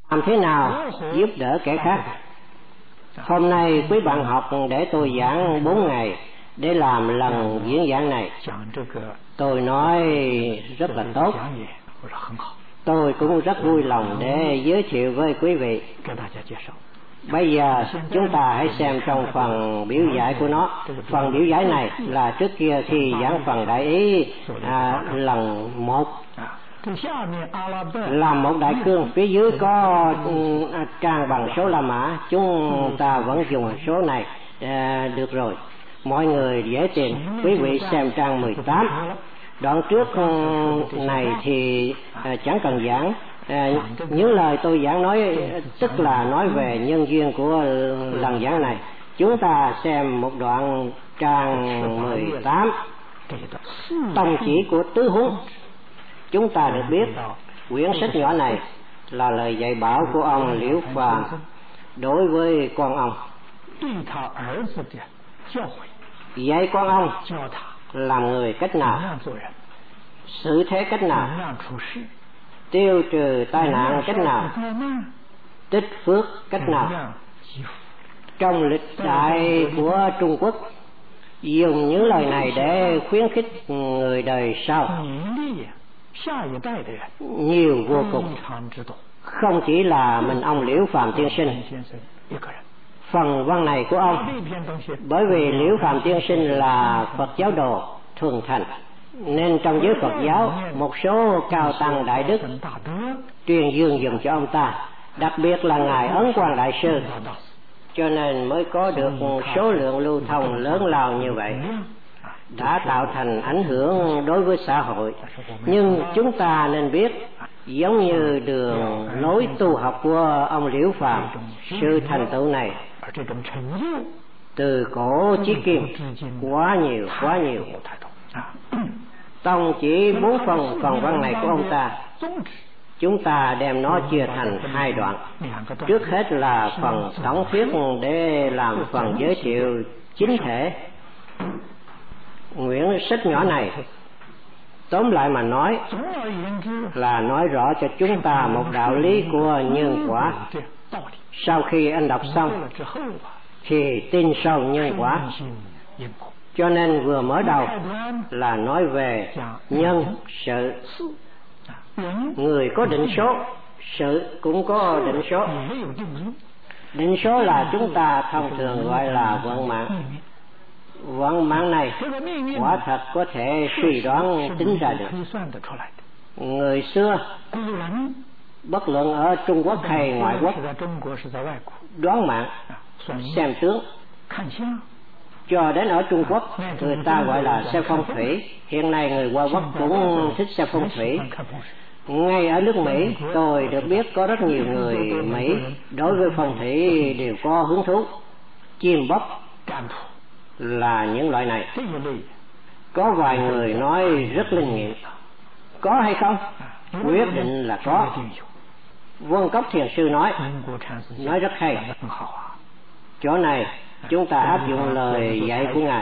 làm thế nào giúp đỡ kẻ khác. Hôm nay quý bạn học để tôi giảng 4 ngày để làm lần diễn giảng này. Tôi nói rất là tốt. Tôi cũng rất vui lòng để giới thiệu với quý vị. Bây giờ chúng ta hãy xem trong phần biểu giải của nó. Phần biểu giải này là trước kia khi giảng phần Đại Ý lần 1, làm một đại cương, phía dưới có trang bằng số La Mã, chúng ta vẫn dùng số này được rồi. Mọi người dễ tìm, quý vị xem trang 18. Đoạn trước này thì chẳng cần giảng. Những lời tôi giảng nói tức là nói về nhân duyên của lần giảng này. Chúng ta xem một đoạn trang 18, tông chỉ của tứ huấn. Chúng ta được biết quyển sách nhỏ này là lời dạy bảo của ông Liễu Phàm đối với con ông. Dạy con ông làm người cách nào, xử thế cách nào, tiêu trừ tai nạn cách nào, tích phước cách nào. Trong lịch đại của Trung Quốc dùng những lời này để khuyến khích người đời sau nhiều vô cùng. Không chỉ là mình ông Liễu Phàm tiên sinh, phần văn này của ông, bởi vì Liễu Phàm tiên sinh là Phật giáo đồ thuần thành, nên trong giới Phật giáo một số cao tăng đại đức truyền dương dùm cho ông ta, đặc biệt là ngài Ấn Quang đại sư, cho nên mới có được số lượng lưu thông lớn lao như vậy, đã tạo thành ảnh hưởng đối với xã hội. Nhưng chúng ta nên biết, giống như đường lối tu học của ông Liễu Phàm, sự thành tựu này từ cổ chí kim quá nhiều. Tông chỉ 4 phần văn này của ông ta, chúng ta đem nó chia thành 2 đoạn. Trước hết là phần tổng thuyết để làm phần giới thiệu chính thể. Quyển sách nhỏ này tóm lại mà nói là nói rõ cho chúng ta một đạo lý của nhân quả. Sau khi anh đọc xong thì tin sâu nhân quả, cho nên vừa mở đầu là nói về nhân sự. Người có định số, sự cũng có định số. Định số là chúng ta thông thường gọi là vận mạng. Vận mạng này quả thật có thể suy đoán tính ra được. Người xưa, bất luận ở Trung Quốc hay ngoại quốc, đoán mạng, xem tướng. Cho đến ở Trung Quốc người ta gọi là xem phong thủy. Hiện nay người Hoa Quốc cũng thích xem phong thủy. Ngay ở nước Mỹ tôi được biết có rất nhiều người Mỹ đối với phong thủy đều có hứng thú. Chim bóc là những loại này. Có vài người nói rất linh nghiệm. Có hay không? Quyết định là có. Vân Cốc Thiền Sư nói rất hay. Chỗ này chúng ta áp dụng lời dạy của ngài.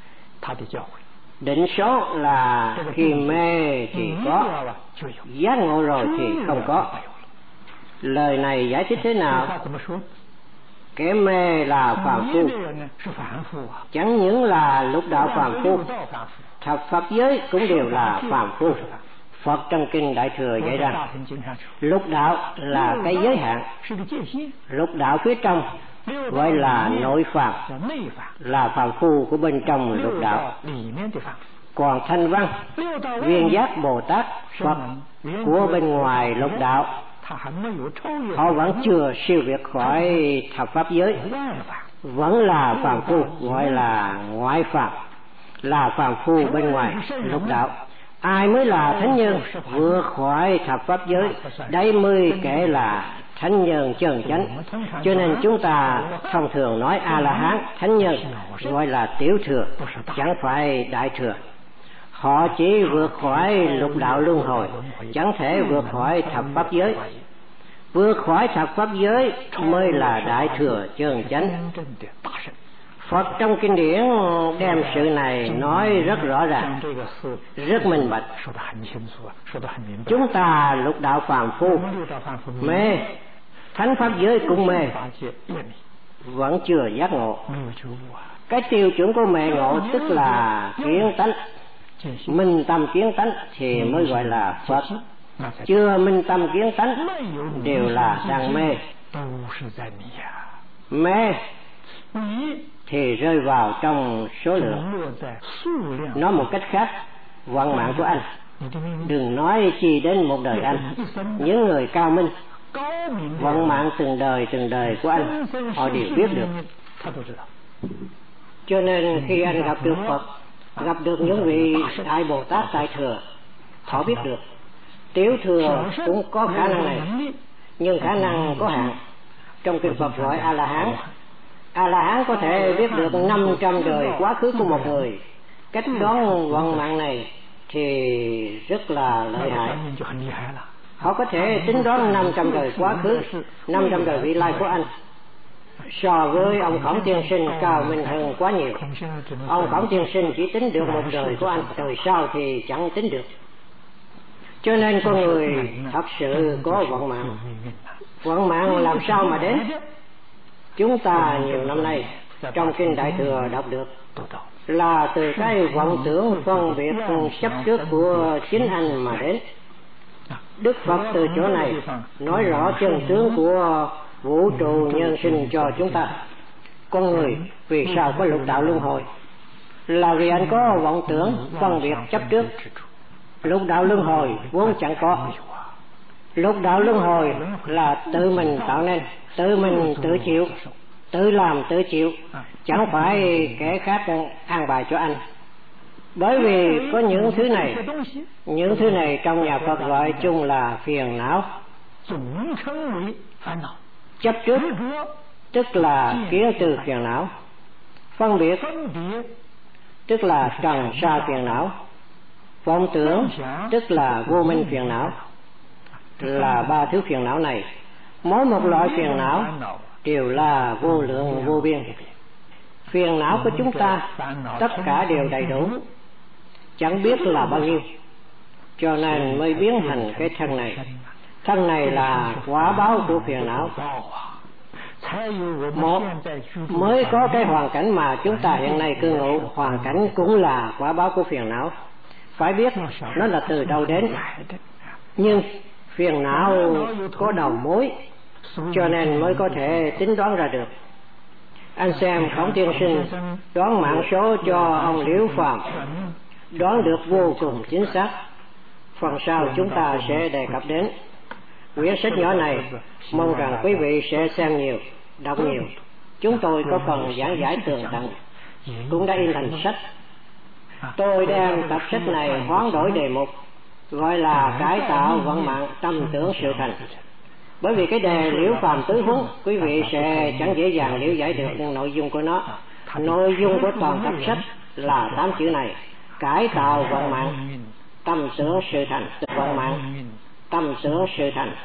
Định số là khi mê thì có, giác ngộ rồi thì không có. Lời này giải thích thế nào? Kẻ mê là phàm phu, chẳng những là lục đạo phàm phu, thập pháp giới cũng đều là phàm phu. Phật trong kinh Đại Thừa dạy rằng lục đạo là cái giới hạn, lục đạo phía trong gọi là nội phàm, là phàm phu của bên trong lục đạo. Còn thanh văn, viên giác Bồ Tát, Phật của bên ngoài lục đạo, họ vẫn chưa siêu việt khỏi thập pháp giới, vẫn là phàm phu, gọi là ngoại phàm, là phàm phu bên ngoài lục đạo. Ai mới là thánh nhân vượt khỏi thập pháp giới, đấy mới kể là thánh nhân chân chánh. Cho nên chúng ta thông thường nói A La Hán, thánh nhân gọi là tiểu thừa, chẳng phải đại thừa. Họ chỉ vượt khỏi lục đạo luân hồi, chẳng thể vượt khỏi thập pháp giới. Vượt khỏi thập pháp giới mới là đại thừa chân chánh. Phật trong kinh điển đem sự này nói rất rõ ràng, rất minh bạch. Chúng ta lục đạo phàm phu mê thánh pháp giới cũng mê, vẫn chưa giác ngộ. Cái tiêu chuẩn của mê ngộ tức là kiến tánh, minh tâm kiến tánh thì mới gọi là Phật. Chưa minh tâm kiến tánh đều là đang mê. Mê thì rơi vào trong số lượng. Nói một cách khác, vận mạng của anh, đừng nói chi đến một đời anh, những người cao minh, vận mạng từng đời của anh, họ đều biết được. Cho nên khi anh gặp được Phật, gặp được những vị Đại Bồ Tát Đại Thừa, họ biết được. Tiểu thừa cũng có khả năng này, nhưng khả năng có hạn. Trong kinh Phật gọi A-la-hán. A-la-hán có thể biết được 500 đời quá khứ của một người. Cách đoán vận mạng này thì rất là lợi hại. Họ có thể tính đoán 500 đời quá khứ, 500 đời vị lai của anh. So với ông Khổng Tiên Sinh cao minh hơn quá nhiều. Ông Khổng Tiên Sinh chỉ tính được một đời của anh, đời sau thì chẳng tính được. Cho nên con người thật sự có vận mạng. Vận mạng làm sao mà đến? Chúng ta nhiều năm nay trong kinh Đại Thừa đọc được là từ cái vọng tưởng phân biệt chấp trước của chính anh mà đến. Đức Phật từ chỗ này nói rõ chân tướng của vũ trụ nhân sinh cho chúng ta. Con người vì sao có lục đạo luân hồi? Là vì anh có vọng tưởng phân biệt chấp trước. Lục đạo luân hồi vốn chẳng có. Lục đạo luân hồi là tự mình tạo nên, tự mình tự chịu, tự làm tự chịu, chẳng phải kẻ khác an bài cho anh. Bởi vì có những thứ này trong nhà Phật gọi chung là phiền não. Chấp trước tức là kiến tư phiền não, phân biệt tức là trần sa phiền não, vọng tưởng tức là vô minh phiền não. Là ba thứ phiền não này, mỗi một loại phiền não đều là vô lượng vô biên. Phiền não của chúng ta tất cả đều đầy đủ, chẳng biết là bao nhiêu, cho nên mới biến thành cái thân này. Thân này là quả báo của phiền não. Một, mới có cái hoàn cảnh mà chúng ta hiện nay cư ngụ, hoàn cảnh cũng là quả báo của phiền não. Phải biết nó là từ đâu đến. Nhưng phiền não có đầu mối, cho nên mới có thể tính đoán ra được. Anh xem Khổng Tiên Sinh đoán mạng số cho ông Liễu Phàm, đoán được vô cùng chính xác. Phần sau chúng ta sẽ đề cập đến. Quyển sách nhỏ này mong rằng quý vị sẽ xem nhiều, đọc nhiều. Chúng tôi có phần giảng giải tường tận, cũng đã in thành sách. Tôi đem tập sách này hoán đổi đề mục, gọi là cải tạo vận mạng tâm tưởng sự thành. Bởi vì cái đề Liễu Phàm tứ huấn, quý vị sẽ chẳng dễ dàng liễu giải được nội dung của nó. Nội dung của toàn tập sách là 8 chữ này: cải tạo vận mạng tâm tưởng sự thành. Vận mạng tâm tưởng sự thành.